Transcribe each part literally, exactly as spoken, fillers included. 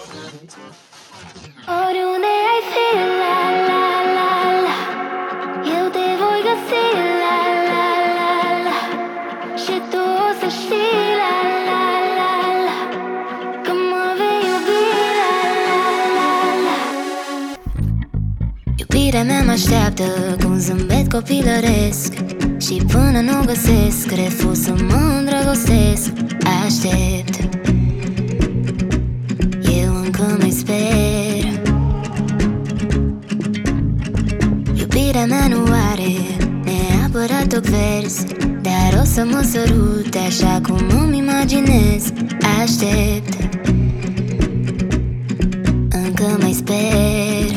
Oriunde ai fi, la la la la, eu te voi găsi, la la la la. Și tu o să știi, la la la la, că mă vei iubi, la la la la. Iubirea mea mă așteaptă cu un zâmbet copilăresc, și până nu găsesc, refuz să mă îndrăgostesc. Aștept, eu încă mai sper. Iubirea mea nu are neapărat ochi verzi, dar o să mă sărute așa cum îmi imaginez. Aștept, încă mai sper.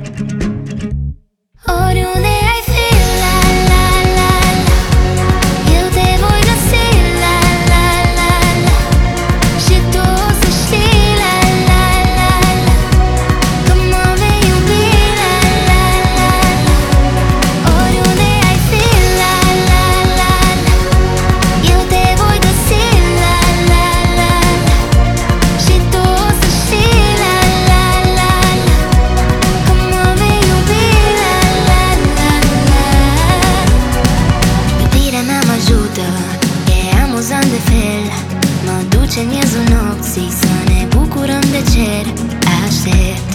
Oriunde ai fi, la la la la, eu te voi găsi, la la la la. Și tu o să știi, la la la la, că mă vei iubi, la la la la. Oriunde ai fi, la la la la, eu te voi găsi, la la la la. Și tu o să știi, la la la la, că mă vei iubi, la la la la. Iubirea mea mă ajută, e amuzant de fel, mă duce în miezul nopții să ne bucurăm de cer. Aștept,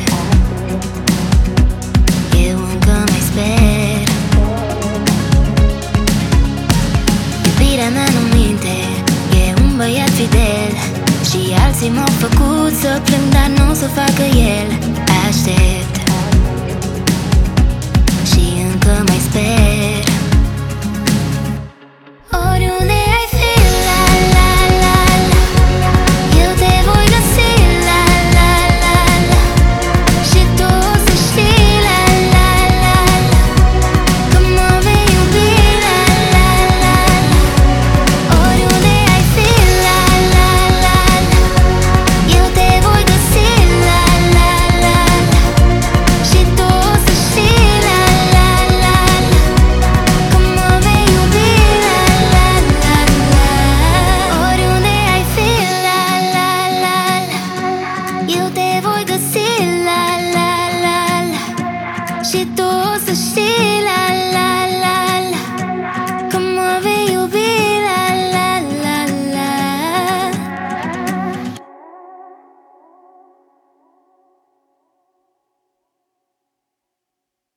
eu încă mai sper. Iubirea mea nu minte, e un băiat fidel, și alții m-au făcut să plâng, dar nu o să facă el. Aștept, și încă mai sper.